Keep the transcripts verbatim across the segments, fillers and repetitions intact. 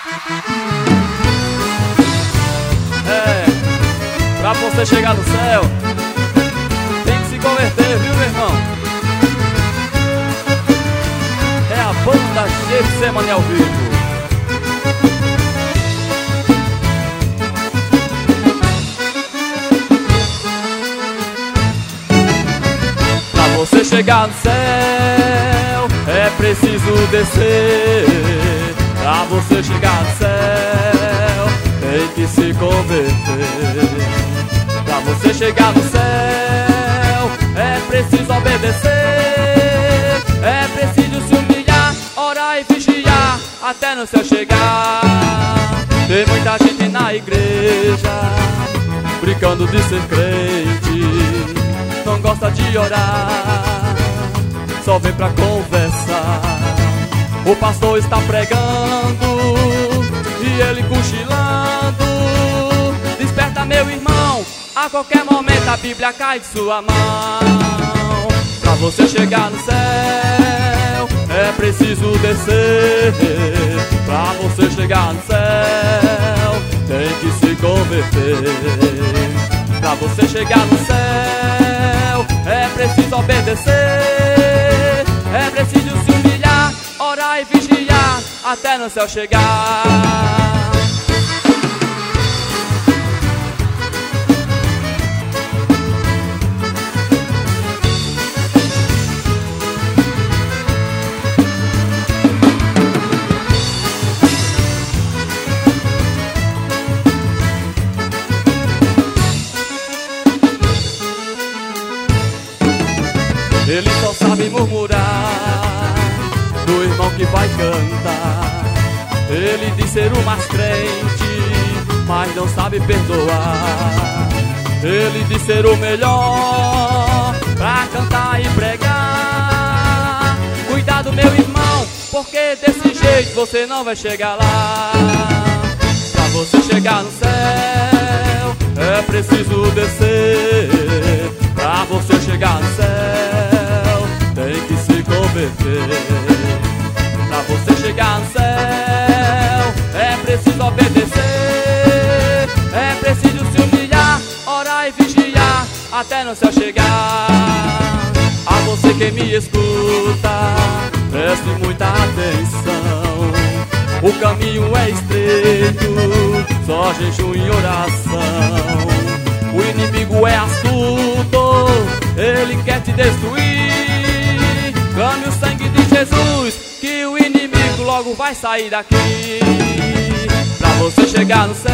É, pra você chegar no céu, tem que se converter, viu, meu irmão? É a banda Getsemane ao vivo. Pra você chegar no céu, é preciso descer. Pra você chegar no céu, tem que se converter. Pra você chegar no céu, é preciso obedecer. É preciso se humilhar, orar e vigiar até no céu chegar. Tem muita gente na igreja brincando de ser crente, não gosta de orar, só vem pra conversar. O pastor está pregando e ele cochilando. Desperta, meu irmão, a qualquer momento a Bíblia cai de sua mão. Pra você chegar no céu, é preciso descer. Pra você chegar no céu, tem que se converter. Pra você chegar no céu, é preciso obedecer. É preciso se humilhar, orar e vigiar até no céu chegar. Ele só sabe murmurar do irmão que vai cantar. Ele diz ser o mais crente, mas não sabe perdoar. Ele diz ser o melhor pra cantar e pregar. Cuidado, meu irmão, porque desse jeito você não vai chegar lá. Pra você chegar no céu, é preciso descer. Pra você chegar no céu, tem que se converter. Pra você chegar no céu, é preciso obedecer. É preciso se humilhar, orar e vigiar até no céu chegar. A você que me escuta, preste muita atenção. O caminho é estreito, só jejum e oração. O inimigo é astuto, ele quer te destruir. Clame o sangue de Jesus, que o inimigo logo vai sair daqui. Pra você chegar no céu,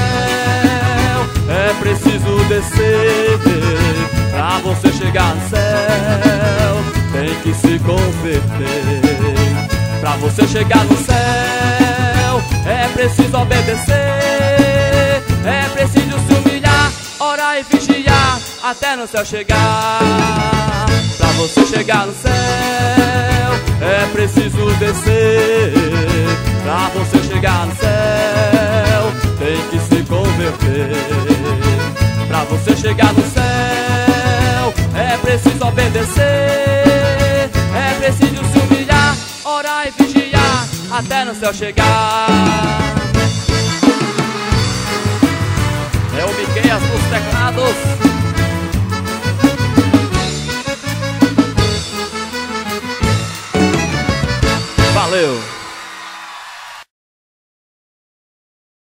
é preciso descer. Pra você chegar no céu, tem que se converter. Pra você chegar no céu, é preciso obedecer. É preciso se humilhar, orar e vigiar até no céu chegar. Pra você chegar no céu, é preciso descer. Pra você chegar no céu, tem que se converter. Pra você chegar no céu, é preciso obedecer. É preciso se humilhar, orar e vigiar até no céu chegar. É o Miqueias nos teclados. Valeu!